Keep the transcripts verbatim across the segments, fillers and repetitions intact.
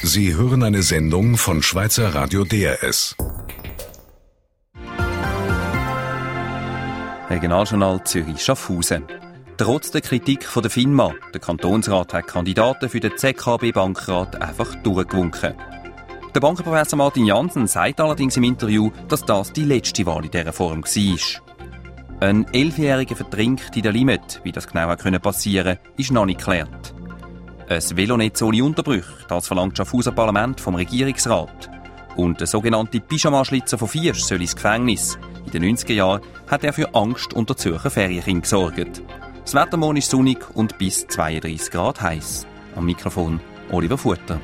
Sie hören eine Sendung von Schweizer Radio D R S. Regionaljournal Zürich-Schaffhausen. Trotz der Kritik von der FINMA, der Kantonsrat hat Kandidaten für den Z K B-Bankrat einfach durchgewunken. Der Bankenprofessor Martin Jansen sagt allerdings im Interview, dass das die letzte Wahl in dieser Form war. Ein Elfjähriger vertrinkt in der Limit, wie das genau passieren konnte, ist noch nicht geklärt. Ein Velonetz ohne Unterbrüche, das verlangt das Schaffhauser Parlament vom Regierungsrat. Und der sogenannte Pyjama-Schlitzer von Viersch soll ins Gefängnis. In den neunziger Jahren hat er für Angst unter Zürcher Ferienkindern gesorgt. Das Wetter morgen ist sonnig und bis zweiunddreissig Grad heiß. Am Mikrofon Oliver Futter.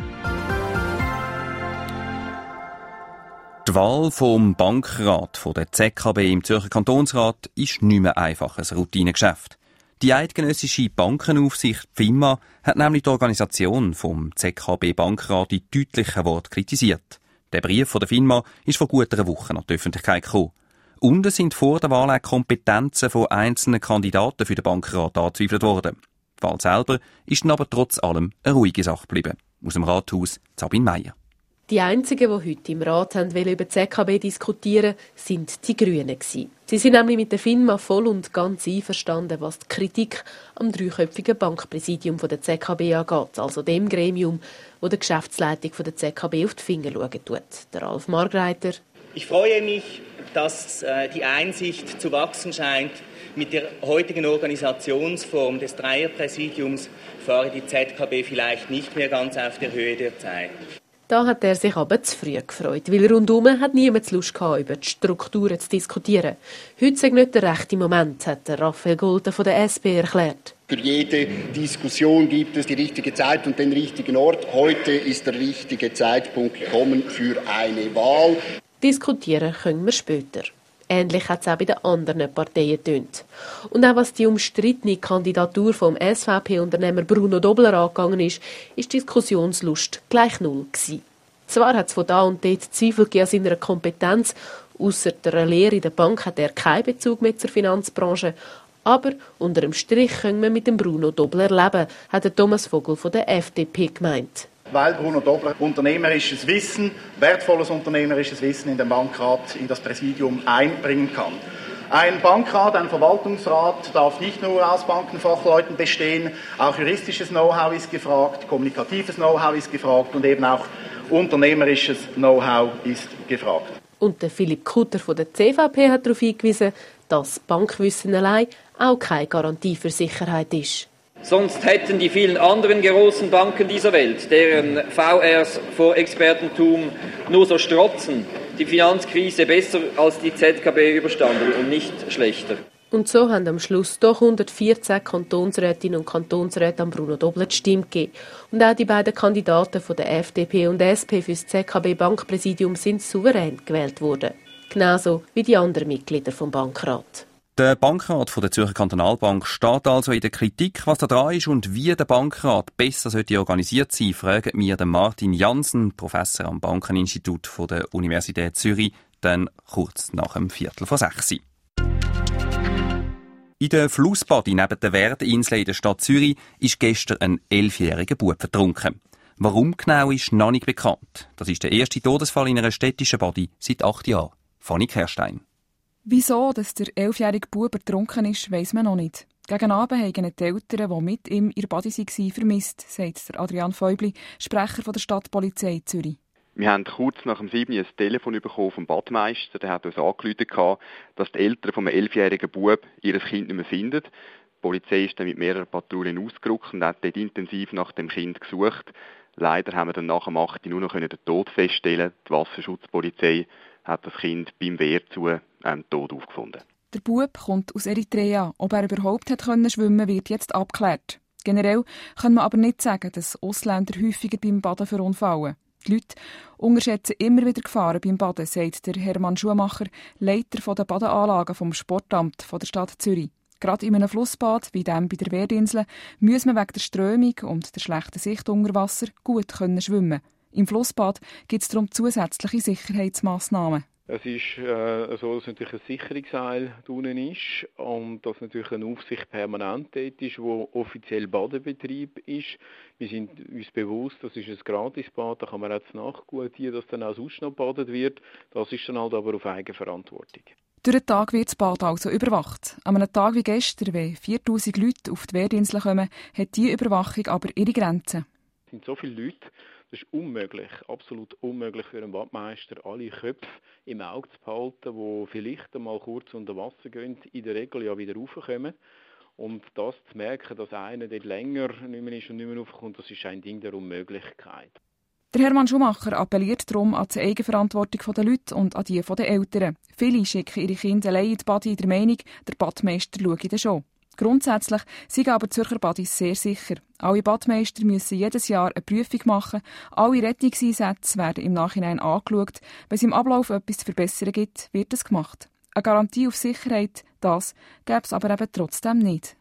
Die Wahl vom Bankrat von der Z K B im Zürcher Kantonsrat ist nicht mehr einfach ein Routinegeschäft. Die eidgenössische Bankenaufsicht FINMA hat nämlich die Organisation vom Z K B-Bankrat in deutlichen Worten kritisiert. Der Brief von der FINMA ist vor gut einer Woche an die Öffentlichkeit gekommen. Und es sind vor der Wahl auch Kompetenzen von einzelnen Kandidaten für den Bankrat angezweifelt worden. Die Wahl selber ist dann aber trotz allem eine ruhige Sache geblieben. Aus dem Rathaus Sabine Meyer. Die einzigen, die heute im Rat haben, über die Z K B diskutieren, sind die Grünen. Sie sind nämlich mit der FINMA voll und ganz einverstanden, was die Kritik am dreiköpfigen Bankpräsidium der Z K B angeht, also dem Gremium, wo der Geschäftsleitung der Z K B auf die Finger schauen tut. Der Ralf Margreiter. Ich freue mich, dass äh, die Einsicht zu wachsen scheint. Mit der heutigen Organisationsform des Dreierpräsidiums fahre die Z K B vielleicht nicht mehr ganz auf der Höhe der Zeit. Da hat er sich aber zu früh gefreut, weil rundum hat niemand Lust gehabt, über die Strukturen zu diskutieren. Heute sei nicht der rechte Moment, hat der Raphael Gulten von der S P erklärt. Für jede Diskussion gibt es die richtige Zeit und den richtigen Ort. Heute ist der richtige Zeitpunkt gekommen für eine Wahl. Diskutieren können wir später. Ähnlich hat es auch bei den anderen Parteien getönt. Und auch was die umstrittene Kandidatur vom S V P-Unternehmer Bruno Dobler angegangen ist, ist die Diskussionslust gleich null gewesen. Zwar hat es von da und dort Zweifel an seiner Kompetenz, ausser der Lehre in der Bank hat er keinen Bezug mehr zur Finanzbranche, aber unter dem Strich können wir mit dem Bruno Dobler leben, hat der Thomas Vogel von der F D P gemeint. Weil Bruno Dobler unternehmerisches Wissen, wertvolles unternehmerisches Wissen in den Bankrat, in das Präsidium einbringen kann. Ein Bankrat, ein Verwaltungsrat darf nicht nur aus Bankenfachleuten bestehen, auch juristisches Know-how ist gefragt, kommunikatives Know-how ist gefragt und eben auch unternehmerisches Know-how ist gefragt. Und der Philipp Kutter von der C V P hat darauf hingewiesen, dass Bankwissen allein auch keine Garantie für Sicherheit ist. Sonst hätten die vielen anderen großen Banken dieser Welt, deren V Rs vor Expertentum nur so strotzen, die Finanzkrise besser als die Z K B überstanden und nicht schlechter. Und so haben am Schluss doch hundertvierzehn Kantonsrätinnen und Kantonsräte an Bruno Dobler die Stimme gegeben. Und auch die beiden Kandidaten von der F D P und S P für das Z K B-Bankpräsidium sind souverän gewählt worden. Genauso wie die anderen Mitglieder vom Bankrat. Der Bankrat von der Zürcher Kantonalbank steht also in der Kritik, was da dran ist und wie der Bankrat besser sollte organisiert sein, fragen wir den Martin Jansen, Professor am Bankeninstitut von der Universität Zürich, dann kurz nach dem Viertel vor sechs. In der Flussbadi neben der Werdeninsel in der Stadt Zürich ist gestern ein elfjähriger Bub vertrunken. Warum genau ist noch nicht bekannt. Das ist der erste Todesfall in einer städtischen Badi seit acht Jahren. Fanny Kerstein. Wieso, dass der elfjährige Bub ertrunken ist, weiss man noch nicht. Gegen Abend haben die Eltern, die mit ihm in der Badi waren, vermisst, sagt der Adrian Feubli, Sprecher von der Stadtpolizei Zürich. Wir haben kurz nach dem sieben ein Telefon bekommen vom Badmeister. Der hat uns angerufen, dass die Eltern vom elfjährigen Bub ihr Kind nicht mehr finden. Die Polizei ist dann mit mehreren Patrouillen ausgerückt und hat dort intensiv nach dem Kind gesucht. Leider haben wir dann nach dem acht nur noch den Tod feststellen. Die Wasserschutzpolizei hat das Kind beim Wehrzug ähm, tot aufgefunden. Der Bub kommt aus Eritrea. Ob er überhaupt hat können schwimmen, wird jetzt abgeklärt. Generell kann man aber nicht sagen, dass Ausländer häufiger beim Baden verunfallen. Die Leute unterschätzen immer wieder Gefahren beim Baden, sagt der Hermann Schumacher, Leiter der Badeanlagen vom Sportamt der Stadt Zürich. Gerade in einem Flussbad wie dem bei der Werdeninsel muss man wegen der Strömung und der schlechten Sicht unter Wasser gut können schwimmen. Im Flussbad gibt es darum zusätzliche Sicherheitsmassnahmen. Es ist äh, so, dass natürlich ein Sicherungsseil drinnen ist und dass natürlich eine Aufsicht permanent dort ist, wo offiziell Badebetrieb ist. Wir sind uns bewusst, das ist ein Gratisbad, da kann man jetzt nachgutieren, dass dann auch sonst noch gebadet wird. Das ist dann halt aber auf Eigenverantwortung. Durch den Tag wird das Bad also überwacht. An einem Tag wie gestern, wenn viertausend Leute auf die Wehrinsel kommen, hat diese Überwachung aber ihre Grenzen. Es sind so viele Leute, das ist unmöglich, absolut unmöglich für einen Badmeister, alle Köpfe im Auge zu behalten, die vielleicht einmal kurz unter Wasser gehen, in der Regel ja wieder raufkommen. Und das zu merken, dass einer dort länger nicht mehr ist und nicht mehr raufkommt, das ist ein Ding der Unmöglichkeit. Der Hermann Schumacher appelliert darum an die Eigenverantwortung der Leute und an die der Eltern. Viele schicken ihre Kinder allein in die Badi in der Meinung, der Badmeister schaue dann schon. Grundsätzlich sind aber die Zürcher Badis sehr sicher. Alle Badmeister müssen jedes Jahr eine Prüfung machen. Alle Rettungseinsätze werden im Nachhinein angeschaut. Wenn es im Ablauf etwas zu verbessern gibt, wird es gemacht. Eine Garantie auf Sicherheit, das gäbe es aber eben trotzdem nicht.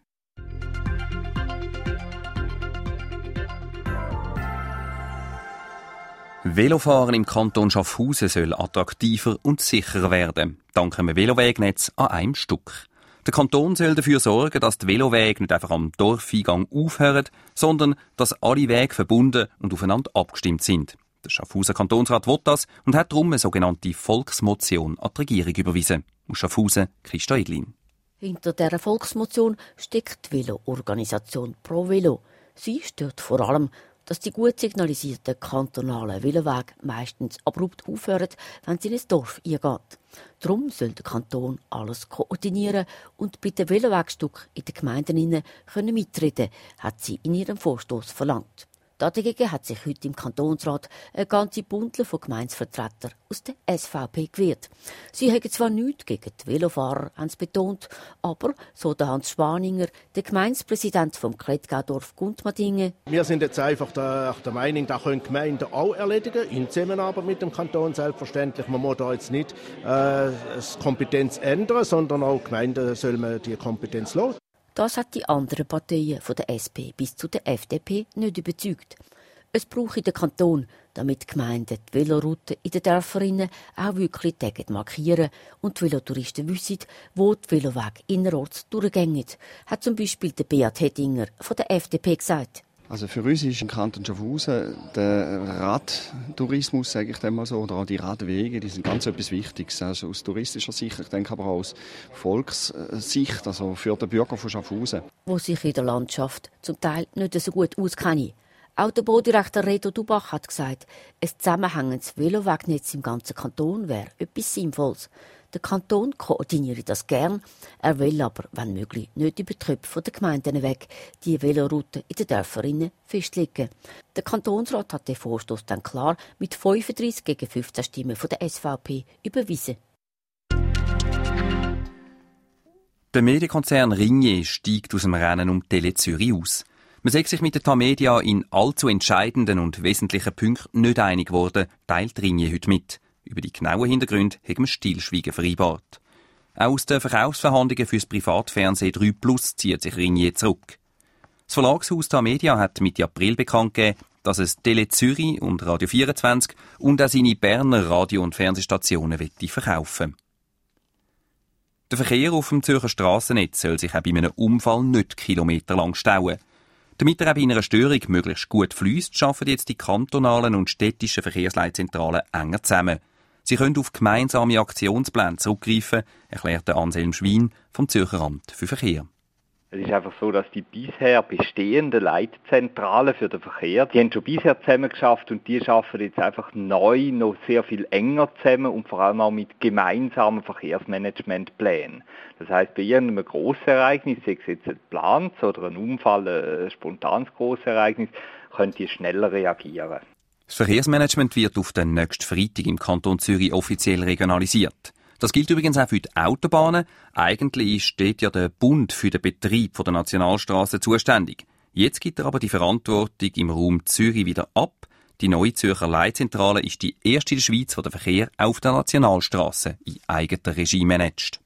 Velofahren im Kanton Schaffhausen soll attraktiver und sicherer werden, dank einem Velowegnetz an einem Stück. Der Kanton soll dafür sorgen, dass die Velowege nicht einfach am Dorfeingang aufhören, sondern dass alle Wege verbunden und aufeinander abgestimmt sind. Der Schaffhauser Kantonsrat will das und hat darum eine sogenannte Volksmotion an die Regierung überwiesen. Aus Schaffhausen, Christa Edlin. Hinter dieser Volksmotion steckt die Velo-Organisation Pro Velo. Sie stört vor allem, dass die gut signalisierten kantonalen Velowege meistens abrupt aufhören, wenn sie in ein Dorf eingeht. Darum soll der Kanton alles koordinieren und bei den Velowegstücken in den Gemeinden können mitreden, hat sie in ihrem Vorstoß verlangt. Dagegen hat sich heute im Kantonsrat eine ganze Bundel von Gemeindevertretern aus der S V P gewehrt. Sie haben zwar nichts gegen die Velofahrer, haben sie betont, aber, so der Hans Schwaninger, der Gemeindepräsident vom Klettgaudorf Gundmadingen. Wir sind jetzt einfach der, der Meinung, das können Gemeinden auch erledigen, in Zusammenarbeit mit dem Kanton selbstverständlich. Man muss da jetzt nicht äh, die Kompetenz ändern, sondern auch Gemeinden sollen die Kompetenz lassen. Das hat die anderen Parteien von der S P bis zu der F D P nicht überzeugt. Es brauche den Kanton, damit die Gemeinden die Velorouten in den Dörfern auch wirklich täglich markieren und die Velotouristen wissen, wo die Velowege innerorts durchgehen, hat zum Beispiel der Beat Hedinger von der F D P gesagt. Also für uns ist im Kanton Schaffhausen der Radtourismus, sage ich dem mal so, oder auch die Radwege, die sind ganz etwas Wichtiges. Also aus touristischer Sicht, ich denke aber auch aus Volkssicht, also für den Bürger von Schaffhausen. Wo sich in der Landschaft zum Teil nicht so gut auskennen. Auch der Baudirektor Reto Dubach hat gesagt, ein zusammenhängendes Velowegnetz im ganzen Kanton wäre etwas Sinnvolles. Der Kanton koordiniere das gern, er will aber, wenn möglich, nicht über die Köpfe der Gemeinden weg, die Velorouten in den Dörfern festlegen. Der Kantonsrat hat den Vorstoß dann klar mit fünfunddreissig gegen fünfzehn Stimmen von der S V P überwiesen. Der Medienkonzern Ringier steigt aus dem Rennen um Tele Zürich aus. Man sagt sich mit der Tamedia in allzu entscheidenden und wesentlichen Punkten nicht einig geworden, teilt Ringier heute mit. Über die genauen Hintergründe haben wir Stillschweigen vereinbart. Auch aus den Verkaufsverhandlungen für das Privatfernsehen drei Plus zieht sich Ringier zurück. Das Verlagshaus Tamedia hat Mitte April bekannt gegeben, dass es Tele Zürich und Radio vierundzwanzig und auch seine Berner Radio- und Fernsehstationen verkaufen. Der Verkehr auf dem Zürcher Strassennetz soll sich auch bei einem Unfall nicht kilometerlang stauen. Damit er auch bei einer Störung möglichst gut fliesst, arbeiten jetzt die kantonalen und städtischen Verkehrsleitzentralen enger zusammen. Sie können auf gemeinsame Aktionspläne zurückgreifen, erklärte Anselm Schwein vom Zürcher Amt für Verkehr. Es ist einfach so, dass die bisher bestehenden Leitzentralen für den Verkehr, die haben schon bisher zusammengeschafft und die arbeiten jetzt einfach neu noch sehr viel enger zusammen und vor allem auch mit gemeinsamen Verkehrsmanagementplänen. Das heisst, bei irgendeinem Grossereignis, sei es jetzt ein geplantes oder ein Unfall, ein spontanes Grossereignis, können die schneller reagieren. Das Verkehrsmanagement wird auf den nächsten Freitag im Kanton Zürich offiziell regionalisiert. Das gilt übrigens auch für die Autobahnen. Eigentlich steht ja der Bund für den Betrieb der Nationalstraßen zuständig. Jetzt gibt er aber die Verantwortung im Raum Zürich wieder ab. Die neue Zürcher Leitzentrale ist die erste in der Schweiz, die den Verkehr auf der Nationalstrasse in eigener Regie managt.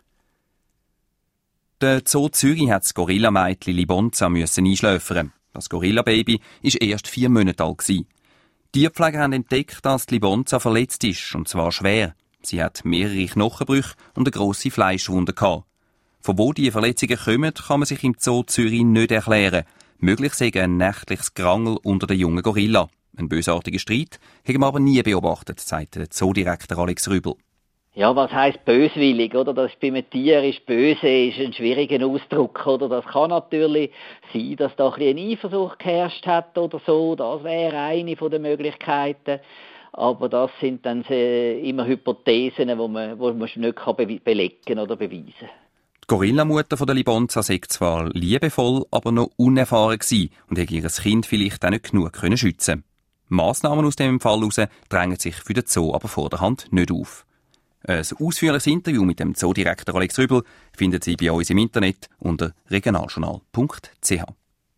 Der Zoo Zürich hat das Gorilla-Mädchen Libonza müssen einschläfern. Das Gorilla-Baby war erst vier Monate alt. Tierpfleger haben entdeckt, dass die Libonza verletzt ist, und zwar schwer. Sie hat mehrere Knochenbrüche und eine grosse Fleischwunde gehabt. Von wo diese Verletzungen kommen, kann man sich im Zoo Zürich nicht erklären. Möglich sei ein nächtliches Gerangel unter den jungen Gorilla. Ein bösartiger Streit haben wir aber nie beobachtet, sagt der Zoodirektor Alex Rübel. Ja, was heisst böswillig, oder? Das bei einem Tier ist böse, ist ein schwieriger Ausdruck, oder? Das kann natürlich sein, dass da ein bisschen eine Eifersucht geherrscht hat oder so. Das wäre eine der Möglichkeiten. Aber das sind dann immer Hypothesen, die man, wo man nicht belegen oder beweisen kann. Die Gorillamutter der Libonza sei zwar liebevoll, aber noch unerfahren gewesen und hätte ihr Kind vielleicht auch nicht genug können schützen. Massnahmen aus dem Fall heraus drängen sich für den Zoo aber vor der Hand nicht auf. Ein ausführliches Interview mit dem Zoodirektor Alex Rübel findet Sie bei uns im Internet unter regionaljournal punkt c h.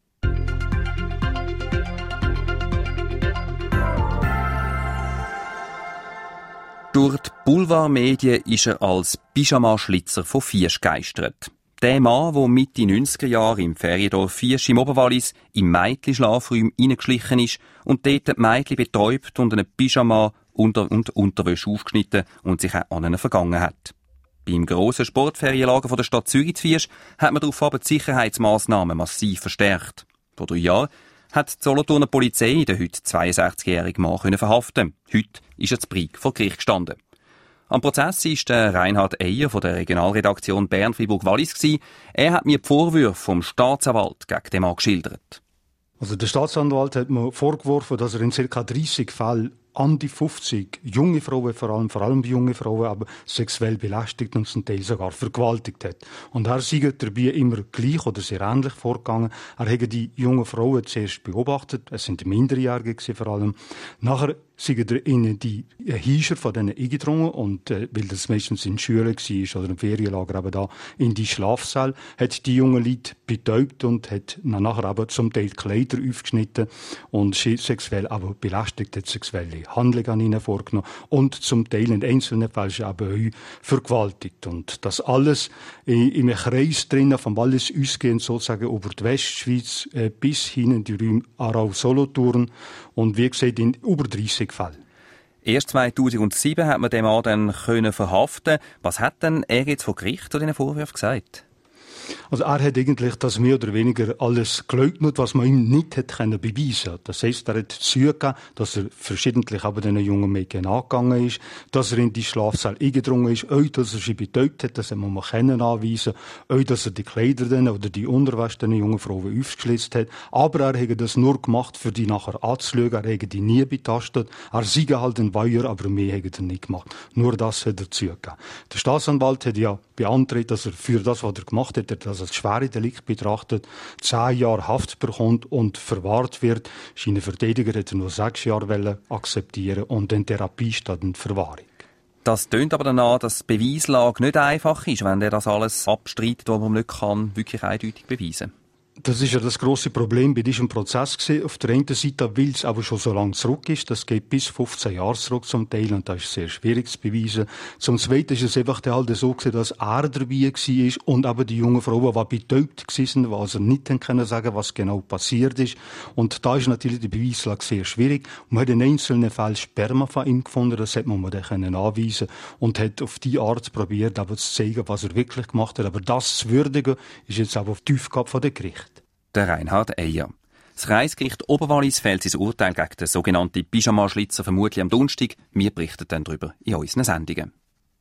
Durch die Boulevardmedien ist er als Pyjama-Schlitzer von Viersch gegeistert. Der Mann, der Mitte neunziger Jahre im Feriendorf Viersch im Oberwallis im Mädchen-Schlafräum reingeschlichen ist und dort die Mädchen betäubt und eine Pyjama unter und Unterwäsche aufgeschnitten und sich auch an ihnen vergangen hat. Beim grossen Sportferienlager von der Stadt Zürich zu Viersch hat man darauf aber die Sicherheitsmassnahmen massiv verstärkt. Vor drei Jahren hat die Solothurner Polizei den heute zweiundsechzigjährigen Mann können verhaften. Heute ist er zu Brig vor Gericht gestanden. Am Prozess war der Reinhard Eyer von der Regionalredaktion Bern-Fribourg-Wallis. Er hat mir die Vorwürfe vom Staatsanwalt gegen den Mann geschildert. Also der Staatsanwalt hat mir vorgeworfen, dass er in ca. dreissig Fällen an die fünfzig junge Frauen, vor allem, vor allem junge Frauen, aber sexuell belästigt und zum Teil sogar vergewaltigt hat. Und er sei dabei immer gleich oder sehr ähnlich vorgegangen. Er hätte die jungen Frauen zuerst beobachtet, es sind Minderjährige vor allem. Nachher sind er in die Hiescher von denen eingedrungen und, äh, weil das meistens in Schulen war oder im Ferienlager, aber da in die Schlafsäle, hat die jungen Leute betäubt und hat nachher aber zum Teil Kleider aufgeschnitten und sexuell aber belästigt, hat sexuelle Handlungen an ihnen vorgenommen und zum Teil in einzelnen Fällen aber auch vergewaltigt. Und das alles im Kreis drinnen vom Wallis ausgehend sozusagen über die Westschweiz äh, bis hin in die Räume Aarau-Solothurn und wie gesagt in über dreissig Fällen. Erst zweitausendsieben hat man den Mann dann können verhaften. Was hat denn er jetzt vor Gericht zu diesen Vorwürfen gesagt? Also er hat eigentlich das mehr oder weniger alles geleugnet, was man ihm nicht hat können beweisen. Das heisst, er hat zugegeben, dass er verschiedentlich aber den jungen Mädchen angegangen ist, dass er in die Schlafsäle eingedrungen ist, auch dass er sie betäubt hat, das muss man können anweisen, auch dass er die Kleider den oder die Unterwäsche den jungen Frauen aufgeschlitzt hat. Aber er hat das nur gemacht, für die nachher anzuschauen, er hat die nie betastet. Er sei halt ein Weiher, aber mehr hat er nicht gemacht. Nur das hat er zugegeben. Der Staatsanwalt hat ja beantragt, dass er für das, was er gemacht hat, das als schwere Delikt betrachtet, zehn Jahre Haft bekommt und verwahrt wird. Seine Verteidiger hätte nur sechs Jahre akzeptieren und in Therapie statt in Verwahrung. Das tönt aber danach, dass die Beweislage nicht einfach ist, wenn er das alles abstreitet, was man nicht kann, wirklich eindeutig beweisen. Das ist ja das grosse Problem bei diesem Prozess gewesen. Auf der einen Seite, weil es aber schon so lange zurück ist, das geht bis fünfzehn Jahre zurück zum Teil und das ist sehr schwierig zu beweisen. Zum Zweiten ist es einfach halt so gewesen, dass er dabei war und aber die jungen Frauen, die betäubt waren, die also nicht können sagen, was genau passiert ist. Und da ist natürlich die Beweislage sehr schwierig. Man hat in einzelnen Fällen Sperma von ihm gefunden, das hat man dann können anweisen und hat auf die Art probiert, aber zu zeigen, was er wirklich gemacht hat. Aber das zu würdigen, ist jetzt aber auf die Aufgabe von der Gericht. Der Reinhard Eyer. Das Kreisgericht Oberwallis fällt sein Urteil gegen den sogenannten Pyjama-Schlitzer vermutlich am Donnerstag. Wir berichten dann darüber in unseren Sendungen.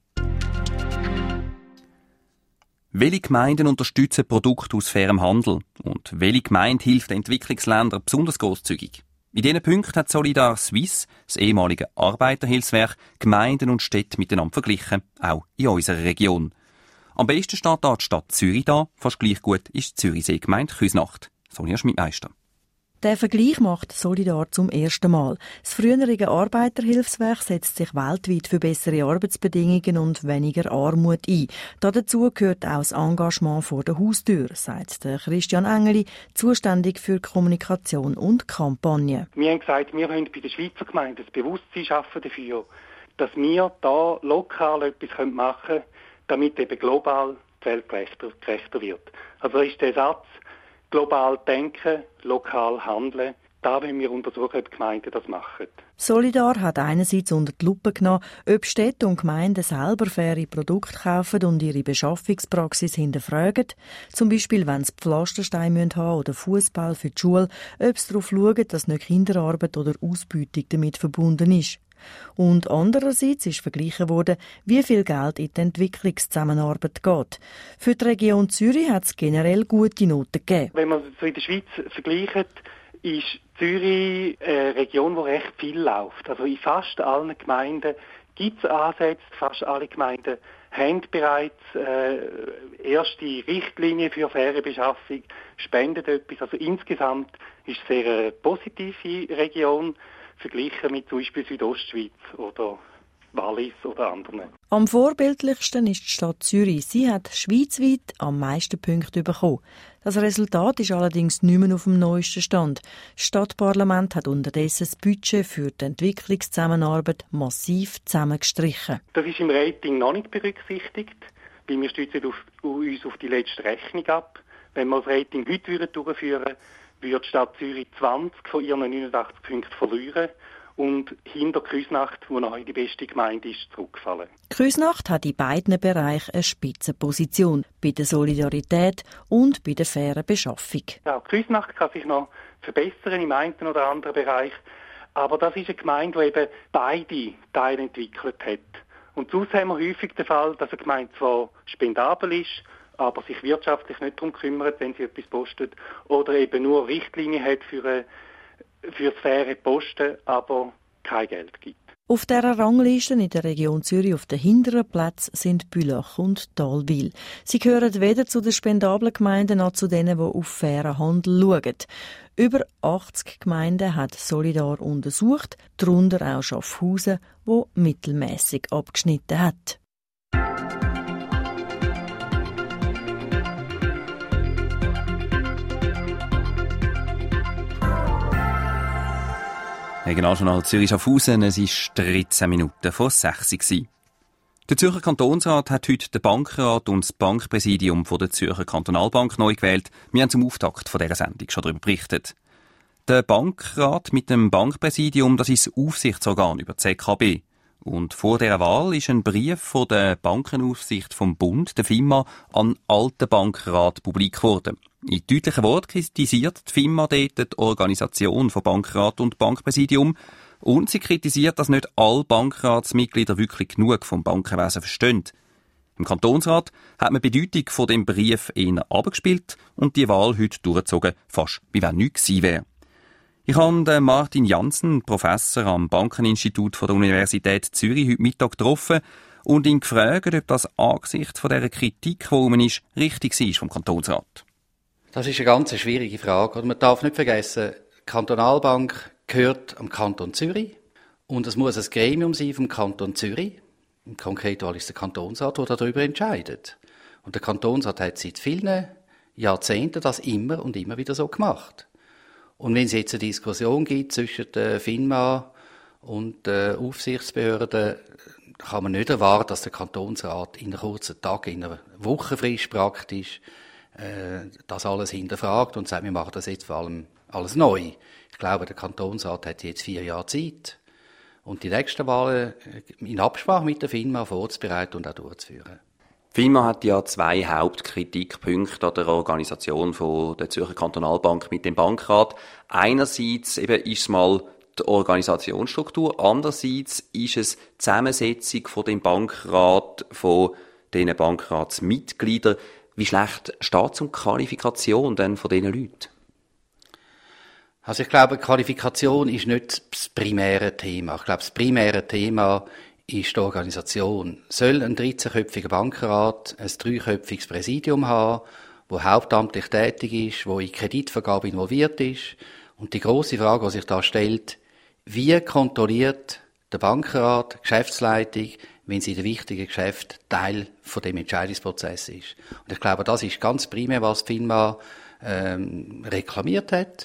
Welche Gemeinden unterstützen Produkte aus fairem Handel? Und welche Gemeinde hilft den Entwicklungsländern besonders grosszügig? In diesen Punkten hat Solidar Suisse, das ehemalige Arbeiterhilfswerk, Gemeinden und Städte miteinander verglichen, auch in unserer Region. Am besten steht da die Stadt Zürich da, fast gleich gut ist die Zürichsee-Gemeinde Küsnacht. Sonja Schmidmeister. Der Vergleich macht Solidar zum ersten Mal. Das frühere Arbeiterhilfswerk setzt sich weltweit für bessere Arbeitsbedingungen und weniger Armut ein. Dazu gehört auch das Engagement vor der Haustür, sagt der Christian Engeli, zuständig für Kommunikation und Kampagne. Wir haben gesagt, wir wollen bei der Schweizer Gemeinde das Bewusstsein schaffen dafür, dass wir da lokal etwas machen können, damit eben global die Welt gerechter, gerechter wird. Also ist der Satz, global denken, lokal handeln, Da wollen wir untersuchen, ob die Gemeinden das machen. Solidar hat einerseits unter die Lupe genommen, ob Städte und Gemeinden selber faire Produkte kaufen und ihre Beschaffungspraxis hinterfragen. Zum Beispiel, wenn sie Pflastersteine haben oder Fußball für die Schule, ob sie darauf schauen, dass nicht Kinderarbeit oder Ausbeutung damit verbunden ist. Und andererseits ist verglichen worden, wie viel Geld in die Entwicklungszusammenarbeit geht. Für die Region Zürich hat es generell gute Noten gegeben. Wenn man so in der Schweiz vergleicht, ist Zürich eine Region, wo recht viel läuft. Also in fast allen Gemeinden gibt es Ansätze, fast alle Gemeinden haben bereits äh, erste Richtlinien für faire Beschaffung, spenden etwas. Also insgesamt ist es eine sehr positive Region, verglichen mit zum Beispiel Südostschweiz oder Wallis oder anderen. Am vorbildlichsten ist die Stadt Zürich. Sie hat schweizweit am meisten Punkte bekommen. Das Resultat ist allerdings nicht mehr auf dem neuesten Stand. Das Stadtparlament hat unterdessen das Budget für die Entwicklungszusammenarbeit massiv zusammengestrichen. Das ist im Rating noch nicht berücksichtigt, weil wir stützen auf, uns auf die letzte Rechnung ab. Wenn wir das Rating heute durchführen würden, würde die Stadt Zürich zwanzig von ihren neunundachtzig Punkten verlieren und hinter Küsnacht, wo noch die beste Gemeinde ist, zurückfallen. Küsnacht hat in beiden Bereichen eine Spitzenposition, bei der Solidarität und bei der fairen Beschaffung. Ja, Küsnacht kann sich noch verbessern im einen oder anderen Bereich, aber das ist eine Gemeinde, die eben beide Teile entwickelt hat. Und sonst haben wir häufig den Fall, dass eine Gemeinde zwar spendabel ist, aber sich wirtschaftlich nicht darum kümmert, wenn sie etwas postet, oder eben nur Richtlinien hat für, eine, für das faire Posten, aber kein Geld gibt. Auf dieser Rangliste in der Region Zürich auf den hinteren Plätzen sind Bülach und Talwil. Sie gehören weder zu den spendablen Gemeinden noch zu denen, die auf fairen Handel schauen. Über achtzig Gemeinden hat Solidar untersucht, darunter auch Schaffhausen, wo mittelmäßig abgeschnitten hat. Regionaljournal Zürich-Schaffhausen, es war dreizehn Minuten vor sechs Uhr. Der Zürcher Kantonsrat hat heute den Bankrat und das Bankpräsidium von der Zürcher Kantonalbank neu gewählt. Wir haben zum Auftakt von dieser Sendung schon darüber berichtet. Der Bankrat mit dem Bankpräsidium, das ist das Aufsichtsorgan über die Z K B. Und vor dieser Wahl ist ein Brief von der Bankenaufsicht vom Bund, der FINMA, an den alten Bankrat publik geworden. In deutlichen Worten kritisiert die FINMA dort die Organisation von Bankrat und Bankpräsidium und sie kritisiert, dass nicht alle Bankratsmitglieder wirklich genug vom Bankenwesen verstehen. Im Kantonsrat hat man die Bedeutung von dem Brief eher abgespielt und die Wahl heute durchgezogen, fast wie wenn nichts gewesen wäre. Ich habe Martin Jansen, Professor am Bankeninstitut der Universität Zürich, heute Mittag getroffen und ihn gefragt, ob das angesichts von dieser Kritik, die rum ist, richtig war vom Kantonsrat. Das ist eine ganz schwierige Frage. Man darf nicht vergessen, die Kantonalbank gehört am Kanton Zürich und es muss ein Gremium sein vom Kanton Zürich. Im konkreten Fall ist der Kantonsrat, der darüber entscheidet. Und der Kantonsrat hat seit vielen Jahrzehnten das immer und immer wieder so gemacht. Und wenn es jetzt eine Diskussion gibt zwischen der FINMA und der Aufsichtsbehörde, kann man nicht erwarten, dass der Kantonsrat in einem kurzen Tag, in einer Wochenfrist praktisch, äh, das alles hinterfragt und sagt, wir machen das jetzt vor allem alles neu. Ich glaube, der Kantonsrat hat jetzt vier Jahre Zeit und die nächsten Wahlen in Absprache mit der FINMA vorzubereiten und auch durchzuführen. FINMA hat ja zwei Hauptkritikpunkte an der Organisation von der Zürcher Kantonalbank mit dem Bankrat. Einerseits eben ist es mal die Organisationsstruktur, andererseits ist es die Zusammensetzung von dem Bankrat, von diesen Bankratsmitgliedern. Wie schlecht steht es um die Qualifikation denn von diesen Leuten? Also ich glaube, Qualifikation ist nicht das primäre Thema. Ich glaube, das primäre Thema ist die Organisation. Soll ein dreizehnköpfiger Bankrat ein dreiköpfiges Präsidium haben, wo hauptamtlich tätig ist, wo in Kreditvergabe involviert ist? Und die grosse Frage, die sich da stellt, wie kontrolliert der Bankrat, die Geschäftsleitung, wenn sie in den wichtigen Geschäften Teil von dem Entscheidungsprozess ist? Und ich glaube, das ist ganz primär, was die FINMA ähm, reklamiert hat,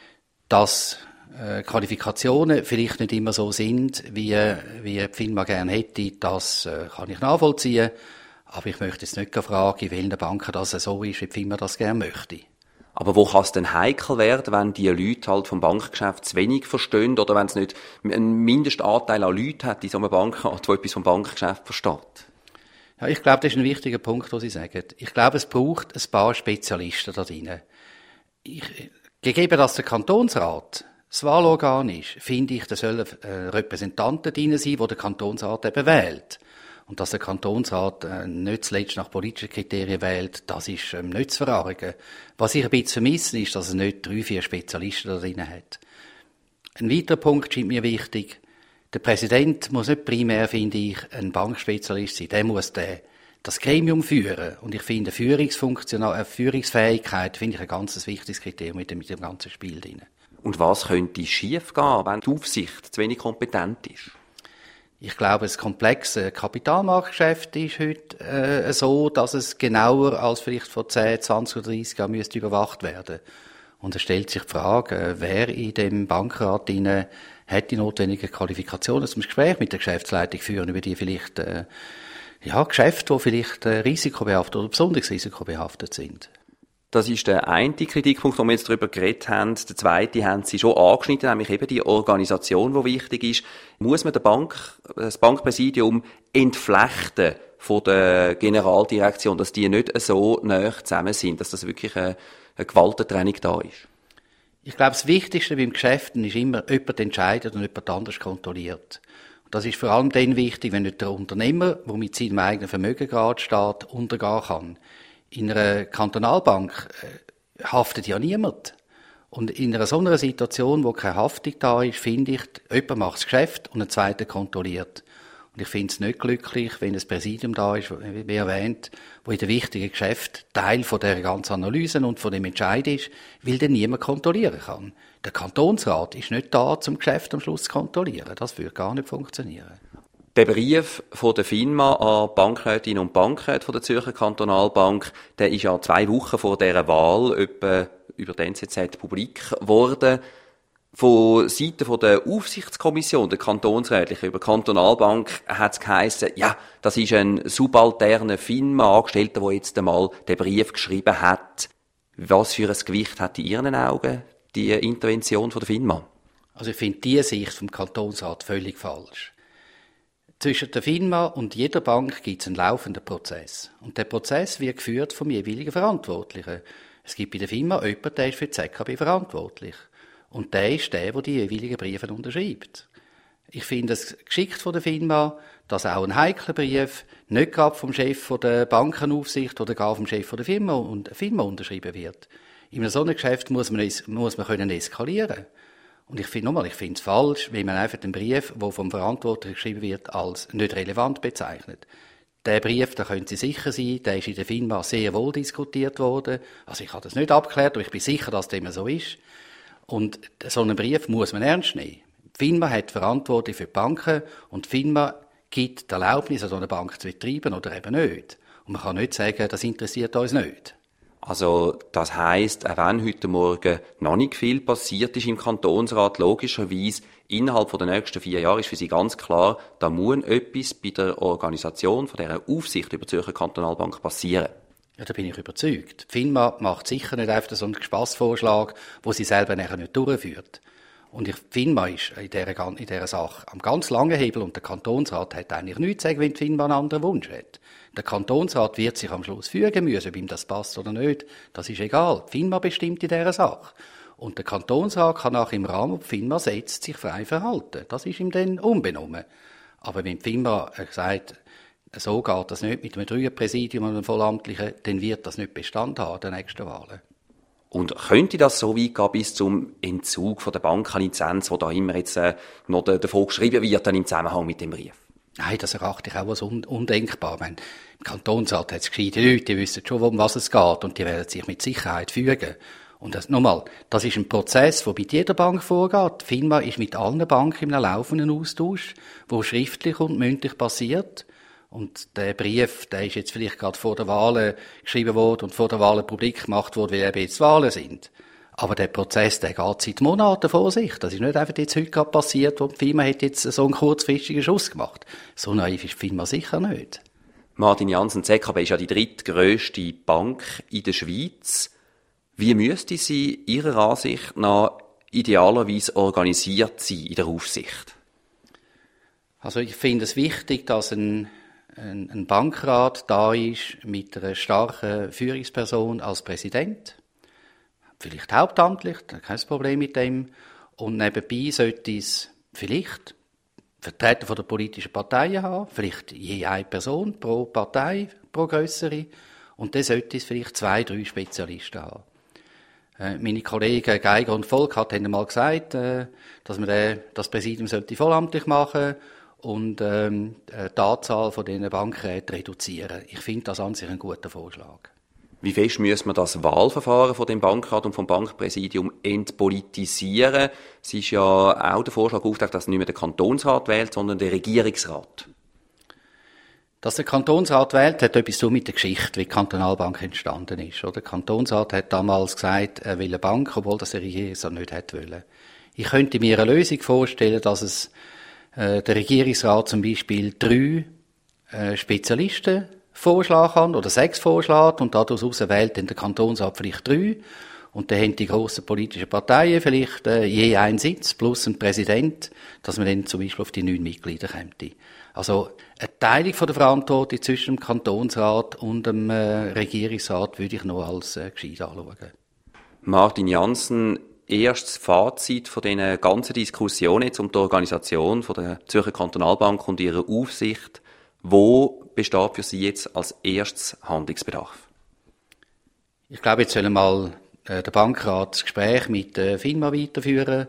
dass äh, Qualifikationen vielleicht nicht immer so sind, wie, wie die FINMA gerne hätte. Das äh, kann ich nachvollziehen. Aber ich möchte jetzt nicht fragen, in welchen Banken das so ist, wie die FINMA das gerne möchte. Aber wo kann es denn heikel werden, wenn die Leute halt vom Bankgeschäft zu wenig verstehen oder wenn es nicht einen Mindestanteil an Leuten hat in so einem Bankrat, der etwas vom Bankgeschäft versteht? Ja, ich glaube, das ist ein wichtiger Punkt, was Sie sagen. Ich glaube, es braucht ein paar Spezialisten da drin. Ich, gegeben, dass der Kantonsrat das Wahlorgan ist, finde ich, da sollen äh, Repräsentanten drin sein, die der Kantonsrat eben wählt. Und dass der Kantonsrat äh, nicht zuletzt nach politischen Kriterien wählt, das ist ähm, nicht zu verargen. Was ich ein bisschen vermisse, ist, dass es nicht drei, vier Spezialisten da drin hat. Ein weiterer Punkt scheint mir wichtig. Der Präsident muss nicht primär, finde ich, ein Bankspezialist sein. Der muss den, das Gremium führen. Und ich finde, Führungsfunktion, äh, Führungsfähigkeit finde ich ein ganz wichtiges Kriterium mit dem, mit dem ganzen Spiel drin. Und was könnte schief gehen, wenn die Aufsicht zu wenig kompetent ist? Ich glaube, das komplexe Kapitalmarktgeschäft ist heute äh, so, dass es genauer als vielleicht vor zehn, zwanzig oder dreissig Jahren müsste überwacht werden. Und es stellt sich die Frage, äh, wer in dem Bankrat drin hat die notwendigen Qualifikationen zum Gespräch mit der Geschäftsleitung führen, über die vielleicht äh, ja, Geschäfte, die vielleicht äh, risikobehaftet oder besonders risikobehaftet sind. Das ist der eine Kritikpunkt, wo wir jetzt darüber geredet haben. Der zweite haben Sie schon angeschnitten, nämlich eben die Organisation, die wichtig ist. Muss man den Bank, das Bankpräsidium entflechten von der Generaldirektion, dass die nicht so nahe zusammen sind, dass das wirklich eine, eine Gewaltentrennung da ist? Ich glaube, das Wichtigste beim Geschäften ist immer, jemand entscheidet und jemand anders kontrolliert. Und das ist vor allem dann wichtig, wenn nicht der Unternehmer, der mit seinem eigenen Vermögen gerade steht, untergehen kann. In einer Kantonalbank äh, haftet ja niemand. Und in einer so einer Situation, wo keine Haftung da ist, finde ich, jemand macht das Geschäft und ein zweiter kontrolliert. Und ich finde es nicht glücklich, wenn ein Präsidium da ist, wie erwähnt, wo in den wichtigen Geschäften Teil von der ganzen Analyse und von dem Entscheid ist, weil dann niemand kontrollieren kann. Der Kantonsrat ist nicht da, zum Geschäft am Schluss zu kontrollieren. Das würde gar nicht funktionieren. Der Brief von der FINMA an Bankrätinnen und Bankräte von der Zürcher Kantonalbank, der ist ja zwei Wochen vor dieser Wahl etwa über die N Z Z publik geworden. Von Seiten der Aufsichtskommission, der kantonsrätlichen, über die Kantonalbank, hat es geheissen, ja, das ist ein subalterner FINMA-Angestellter, der jetzt einmal den Brief geschrieben hat. Was für ein Gewicht hat in Ihren Augen die Intervention von der FINMA? Also ich finde diese Sicht vom Kantonsrat völlig falsch. Zwischen der FINMA und jeder Bank gibt es einen laufenden Prozess. Und der Prozess wird geführt vom jeweiligen Verantwortlichen. Es gibt bei der FINMA jemanden, der ist für die Z K B verantwortlich. Und der ist der, der die jeweiligen Briefe unterschreibt. Ich finde es geschickt von der FINMA, dass auch ein heikler Brief nicht gerade vom Chef der Bankenaufsicht oder gar vom Chef der Firma und Firma unterschrieben wird. In einem solchen Geschäft muss man, muss man können eskalieren. Und ich finde nochmal, ich finde es falsch, wenn man einfach den Brief, der vom Verantwortlichen geschrieben wird, als nicht relevant bezeichnet. Der Brief, da können Sie sicher sein, der ist in der FINMA sehr wohl diskutiert worden. Also ich habe das nicht abgeklärt, aber ich bin sicher, dass dem so ist. Und so einen Brief muss man ernst nehmen. Die FINMA hat Verantwortung für die Banken und die FINMA gibt die Erlaubnis, so eine Bank zu betreiben oder eben nicht. Und man kann nicht sagen, das interessiert uns nicht. Also das heisst, auch wenn heute Morgen noch nicht viel passiert ist im Kantonsrat, logischerweise innerhalb der nächsten vier Jahre ist für Sie ganz klar, da muss etwas bei der Organisation von dieser Aufsicht über die Zürcher Kantonalbank passieren. Ja, da bin ich überzeugt. Die FINMA macht sicher nicht einfach so einen Spassvorschlag, wo sie selber nachher nicht durchführt. Und die FINMA ist in dieser, in dieser Sache am ganz langen Hebel und der Kantonsrat hat eigentlich nichts zu sagen, wenn die FINMA einen anderen Wunsch hat. Der Kantonsrat wird sich am Schluss fügen müssen, ob ihm das passt oder nicht. Das ist egal. Die FINMA bestimmt in dieser Sache. Und der Kantonsrat kann auch im Rahmen, wo die FINMA setzt, sich frei verhalten. Das ist ihm dann unbenommen. Aber wenn die FINMA sagt, so geht das nicht mit einem Dreierpräsidium und einem Vollamtlichen, dann wird das nicht Bestand haben an den nächsten Wahlen. Und könnte das so weit gehen bis zum Entzug von der Bankenlizenz, wo da immer jetzt äh, noch davon geschrieben wird, dann im Zusammenhang mit dem Brief? Nein, das erachte ich auch als un- undenkbar. Meine, im Kantonsrat hat es gescheite Leute, die wissen schon, um was es geht und die werden sich mit Sicherheit fügen. Und das, nochmal, das ist ein Prozess, der bei jeder Bank vorgeht. Die FINMA ist mit allen Banken in einem laufenden Austausch, der schriftlich und mündlich passiert. Und der Brief, der ist jetzt vielleicht gerade vor der Wahlen geschrieben worden und vor der Wahlen publik gemacht worden, weil eben jetzt Wahlen sind. Aber der Prozess, der geht seit Monaten vor sich. Das ist nicht einfach jetzt heute gerade passiert, wo die FINMA hat jetzt so einen kurzfristigen Schuss gemacht. So naiv ist die FINMA sicher nicht. Martin Jansen, die Z K B ist ja die drittgrösste Bank in der Schweiz. Wie müsste sie Ihrer Ansicht nach idealerweise organisiert sein in der Aufsicht? Also ich finde es wichtig, dass ein, ein, ein Bankrat da ist mit einer starken Führungsperson als Präsident. Vielleicht hauptamtlich, kein Problem mit dem. Und nebenbei sollte es vielleicht Vertreter von der politischen Parteien haben, vielleicht je eine Person pro Partei, pro grössere. Und dann sollte es vielleicht zwei, drei Spezialisten haben. Äh, meine Kollegen Geiger und Volkhardt haben einmal gesagt, äh, dass man äh, das Präsidium sollte vollamtlich machen und ähm, die Anzahl von diesen Bankräten reduzieren. Ich finde das an sich ein guter Vorschlag. Wie fest müssen wir das Wahlverfahren von dem Bankrat und vom Bankpräsidium entpolitisieren? Es ist ja auch der Vorschlag aufgetaucht, dass nicht mehr der Kantonsrat wählt, sondern der Regierungsrat. Dass der Kantonsrat wählt, hat etwas zu mit der Geschichte, wie die Kantonalbank entstanden ist. Der Kantonsrat hat damals gesagt, er will eine Bank, obwohl das der Regierungsrat nicht hätte wollen. Ich könnte mir eine Lösung vorstellen, dass es äh, der Regierungsrat zum Beispiel drei äh, Spezialisten vorschlagen kann oder sechs vorschlägt und daraus wählt dann der Kantonsrat vielleicht drei. Und dann haben die grossen politischen Parteien vielleicht äh, je einen Sitz plus einen Präsident, dass man dann zum Beispiel auf die neun Mitglieder kommt. Also eine Teilung von der Verantwortung zwischen dem Kantonsrat und dem äh, Regierungsrat würde ich noch als äh, gescheit anschauen. Martin Jansen, erstes Fazit von diesen ganzen Diskussionen jetzt um die Organisation von der Zürcher Kantonalbank und ihrer Aufsicht. Wo besteht für Sie jetzt als erstes Handlungsbedarf? Ich glaube, jetzt sollen mal äh, der Bankrat das Gespräch mit der FINMA weiterführen.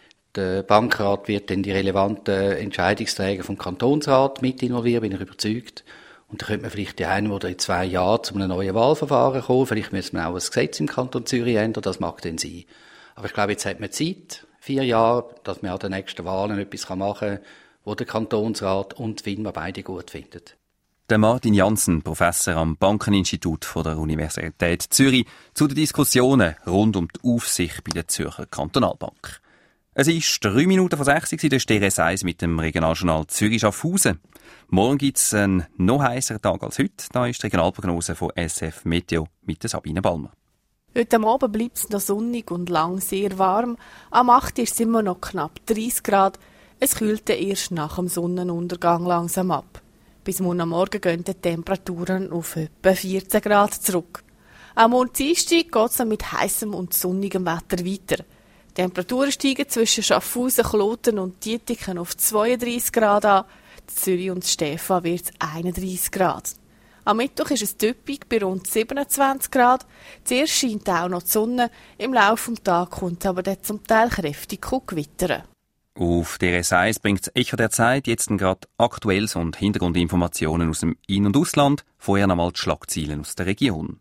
Der Bankrat wird dann die relevanten Entscheidungsträger vom Kantonsrat mit involvieren, bin ich überzeugt. Und da könnte man vielleicht in einem oder in zwei Jahren zu einem neuen Wahlverfahren kommen. Vielleicht müssen wir auch ein Gesetz im Kanton Zürich ändern, das mag dann sein. Aber ich glaube, jetzt hat man Zeit, vier Jahre, dass man an den nächsten Wahlen etwas machen kann, wo der Kantonsrat und die FINMA beide gut finden. Der Martin Jansen, Professor am Bankeninstitut von der Universität Zürich, zu den Diskussionen rund um die Aufsicht bei der Zürcher Kantonalbank. Es ist drei Minuten vor sechs Uhr, der Stereo eins mit dem Regionaljournal Zürich-Schaffhausen. Morgen gibt es einen noch heisseren Tag als heute. Da ist die Regionalprognose von S F Meteo mit der Sabine Balmer. Heute Abend bleibt es noch sonnig und lang sehr warm. Am acht Uhr ist es immer noch knapp dreißig Grad. Es kühlt erst nach dem Sonnenuntergang langsam ab. Bis morgen Morgen gehen die Temperaturen auf etwa vierzehn Grad zurück. Am Dienstag geht es mit heissem und sonnigem Wetter weiter. Die Temperaturen steigen zwischen Schaffhausen, Kloten und Dietiken auf zweiunddreißig Grad an. In Zürich und Stephan wird es einunddreißig Grad. Am Mittwoch ist es typisch bei rund siebenundzwanzig Grad. Zuerst scheint auch noch die Sonne. Im Laufe des Tages kommt aber dann zum Teil kräftig Gewittern. Auf D R S eins bringt das Echo der Zeit jetzt gerade Aktuelles und Hintergrundinformationen aus dem In- und Ausland. Vorher nochmal die Schlagzeilen aus der Region.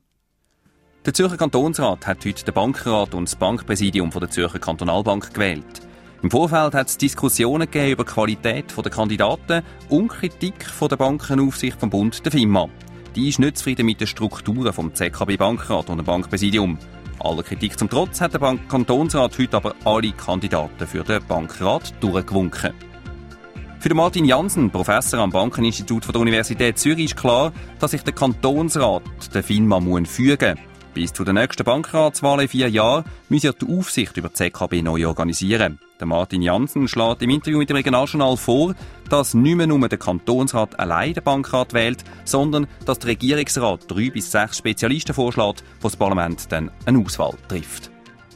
Der Zürcher Kantonsrat hat heute den Bankrat und das Bankpräsidium von der Zürcher Kantonalbank gewählt. Im Vorfeld hat es Diskussionen gegeben über die Qualität der Kandidaten und Kritik von der Bankenaufsicht vom Bund, der FINMA. Die ist nicht zufrieden mit den Strukturen vom Z K B-Bankrat und dem Bankpräsidium. Aller Kritik zum Trotz hat der Bank- Kantonsrat heute aber alle Kandidaten für den Bankrat durchgewunken. Für den Martin Jansen, Professor am Bankeninstitut von der Universität Zürich, ist klar, dass sich der Kantonsrat der FINMA fügen muss. Bis zu der nächsten Bankratswahl in vier Jahren muss ja die Aufsicht über die Z K B neu organisieren. Der Martin Jansen schlägt im Interview mit dem Regionaljournal vor, dass nicht mehr nur der Kantonsrat allein den Bankrat wählt, sondern dass der Regierungsrat drei bis sechs Spezialisten vorschlägt, wo das Parlament dann eine Auswahl trifft.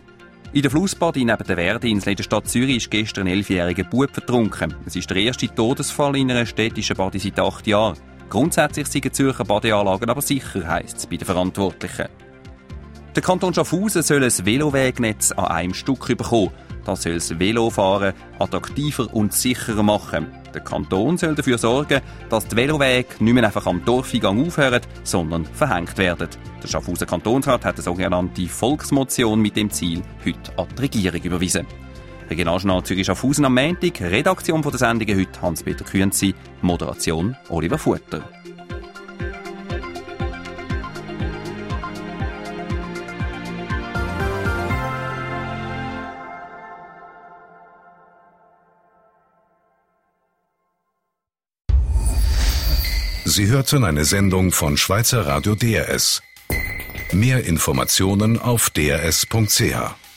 In der Flussbadi neben der Werdeinsel in der Stadt Zürich ist gestern ein elfjähriger Bub vertrunken. Es ist der erste Todesfall in einer städtischen Badi seit acht Jahren. Grundsätzlich sind die Zürcher Badeanlagen aber sicher, heisst es bei den Verantwortlichen. Der Kanton Schaffhausen soll ein Velowegnetz an einem Stück bekommen. Das soll das Velofahren attraktiver und sicherer machen. Der Kanton soll dafür sorgen, dass die Velowege nicht mehr einfach am Dorfeingang aufhören, sondern verhängt werden. Der Schaffhauser Kantonsrat hat eine sogenannte Volksmotion mit dem Ziel heute an die Regierung überwiesen. Regionaljournal Zürich Schaffhausen am Montag, Redaktion von der Sendung heute Hans-Peter Künzi, Moderation Oliver Futter. Sie hörten eine Sendung von Schweizer Radio D R S. Mehr Informationen auf d r s punkt c h.